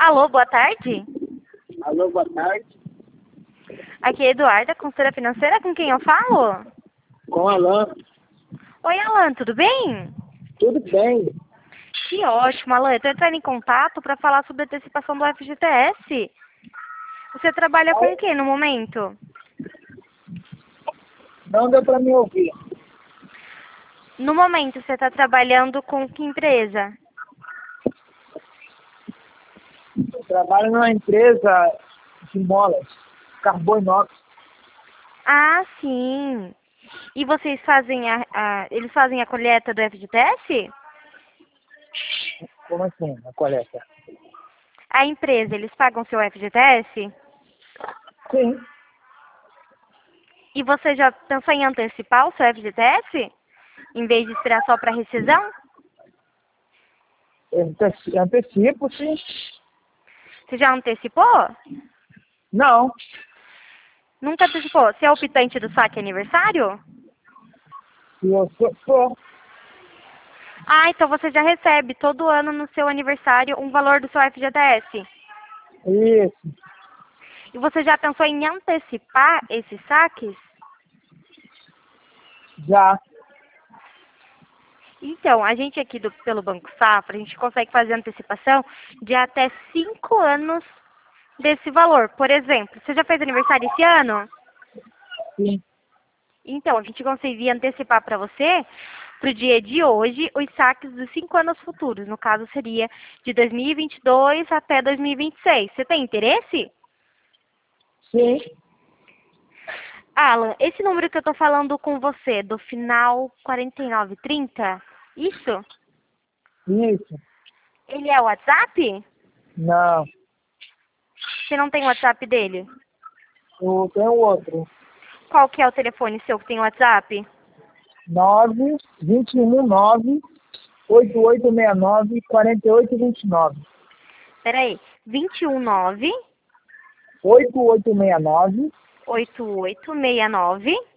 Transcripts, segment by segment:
Alô, boa tarde. Alô, boa tarde. Aqui é Eduarda, consultora financeira, com quem eu falo? Com Alan. Oi, Alan, tudo bem? Tudo bem? Que ótimo, Alan. Eu tô entrando em contato para falar sobre a antecipação do FGTS. Você trabalha com o que no momento? Não deu para me ouvir. No momento, você está trabalhando com que empresa? Eu trabalho numa empresa de molas, carbono inox. Ah, sim. E vocês fazem eles fazem a coleta do FGTS? Como assim, a coleta? A empresa, eles pagam seu FGTS? Sim. E você já pensou em antecipar o seu FGTS? Em vez de esperar só para rescisão? Antecipo, sim. Você já antecipou? Não. Nunca antecipou. Você é o optante do saque aniversário? Se eu sou. Ah, então você já recebe todo ano no seu aniversário um valor do seu FGTS. Isso. E você já pensou em antecipar esses saques? Já. Então, a gente aqui pelo Banco Safra, a gente consegue fazer antecipação de até 5 anos desse valor. Por exemplo, você já fez aniversário esse ano? Sim. Então, a gente conseguiria antecipar para você, para o dia de hoje, os saques dos 5 anos futuros. No caso, seria de 2022 até 2026. Você tem interesse? Sim. Alan, esse número que eu estou falando com você, do final 4930, isso? Isso. Ele é o WhatsApp? Não. Você não tem o WhatsApp dele? Eu tenho outro. Qual que é o telefone seu que tem o WhatsApp? 9-219-8869-4829. Peraí, 219 8869 8869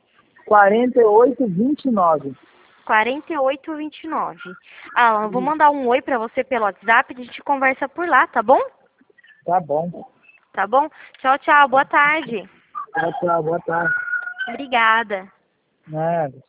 4829. 4829. Alan, eu vou mandar um oi pra você pelo WhatsApp e a gente conversa por lá, tá bom? Tá bom. Tá bom? Tchau, tchau. Boa tarde. Tchau, tchau. Boa tarde. Obrigada. Nada.